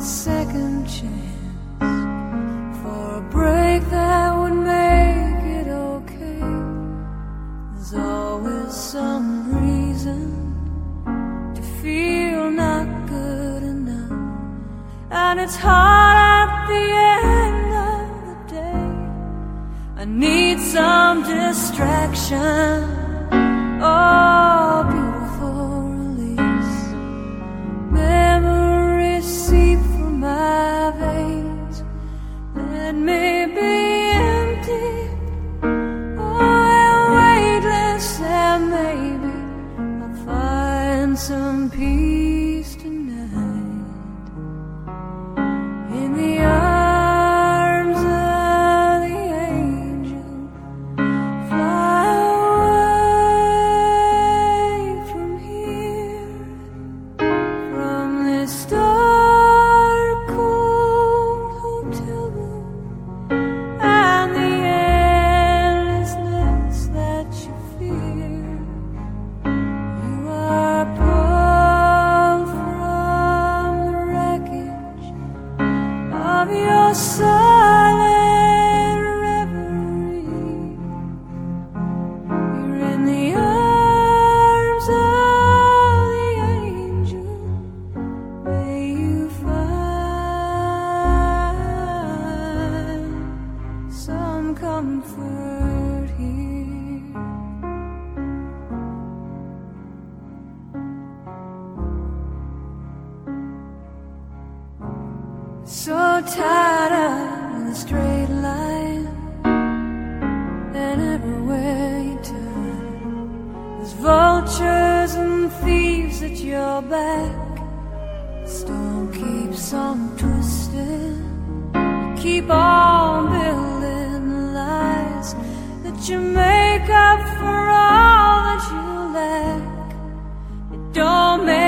second chance for a break that would make it okay. There's always some reason to feel not good enough, and it's hard at the end of the day. I need some distraction, oh, beautiful release. Memories seep through my veins. Let me be empty, oh, and weightless, and maybe I'll find some peace tonight in the arms of the angel. Fly away from here, from this dark, cold hotel room, and the endlessness that you fear. You are pulled from the wreckage of your silent reverie. You're in the arms of the angel. May you find some comfort here. So tied up in a straight line, and everywhere you turn, there's vultures and thieves at your back. The storm keeps on twisting. You keep on building the lies that you make up for all that you lack. It don't make